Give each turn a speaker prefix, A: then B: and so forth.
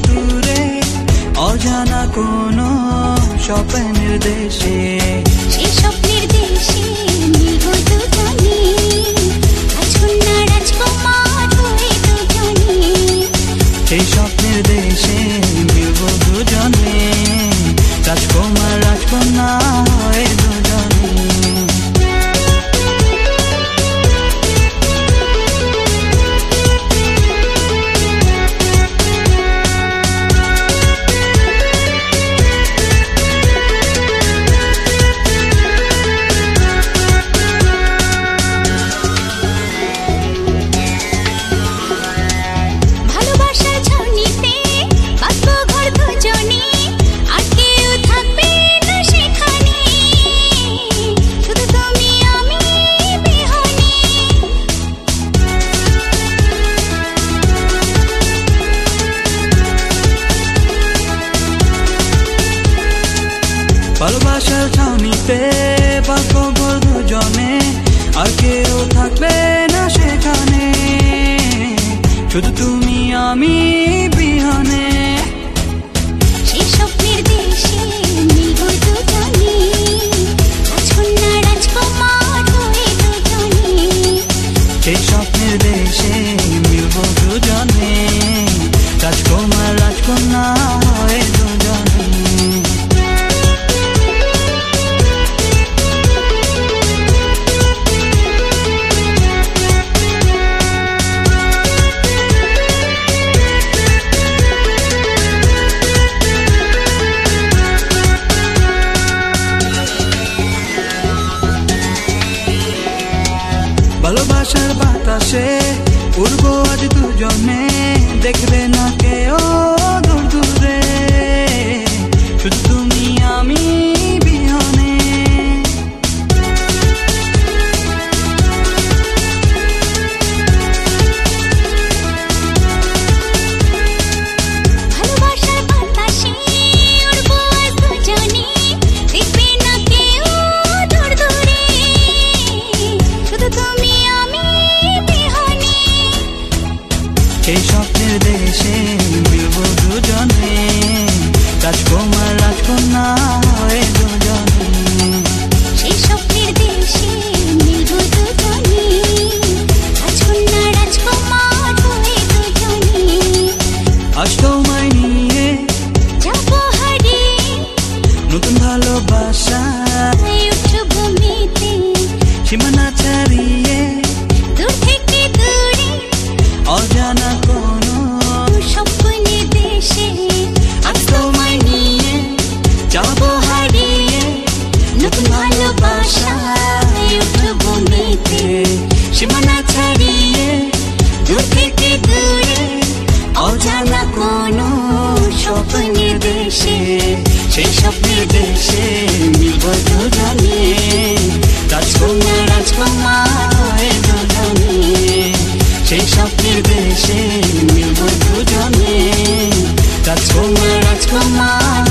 A: দূরে অজানা কোনো স্বপ্নের দেশে।
B: সেই স্বপ্নের দেশে মিলবো দুজনে, রাজকন্যা রাজকুমার হয়ে দুজনে।
A: সেই স্বপ্নের দেশে মিলবো দুজনে, রাজকুমার রাজকন্যা হয়ে দুজনে। ভালোবাসার ছাউনিতে বাঁচবো ঘর দুজনে, আর কেউ থাকবে না সেখানে, শুধু তুমি আমি বিহানে।
B: সেই স্বপ্নের দেশে মিলবো দুজনে, রাজকন্যা রাজকুমার হয়ে দুজনে।
A: সেই স্বপ্নের দেশে মিলবো দুজনে, রাজকুমার রাজকন্যা হয়ে দুজনে। ভালোবাসার বাতাসে উড়বো আজ দুজনে, দেখবে না কেউ দূর দূরে, শুধু তুমি আমি বিহনে।
B: ভালোবাসার বাতাসে উড়বো আজ দুজনে, দেখবে না কেউ দূর দূরে, শুধু তুমি আমি বিহনে।
A: সেই স্বপ্নের দেশে মিলবো দুজনে, রাজকুমার রাজকন্যা হয়ে দুজনে।
B: সেই স্বপ্নের দেশে মিলবো দুজনে, রাজকন্যা রাজকুমার হয়ে দুজনে।
A: আজ তোমায় নিয়ে
B: যাবো হারিয়ে
A: নতুন ভালোবাসা,
B: উচ্চভূমিতে
A: সীমানা ছাড়িয়ে
B: দূর থেকে দূরে
A: অজানা কোনো
B: স্বপ্নের দেশে।
A: আজ তোমায় নিয়ে যাবো হারিয়ে
B: নতুন ভালোবাসা উচ্চভূমিতে
A: সীমানা ছাড়িয়ে
B: দূর থেকে দূরে অজানা কোনো স্বপ্নের দেশে।
A: সেই স্বপ্নের দেশে মিলবো দুজনে, রাজকুমার রাজকুমার হয়ে দুজনে। সেই স্বপ্নের দেশে মিলবো দুজনে, রাজকুমার রাজকুমার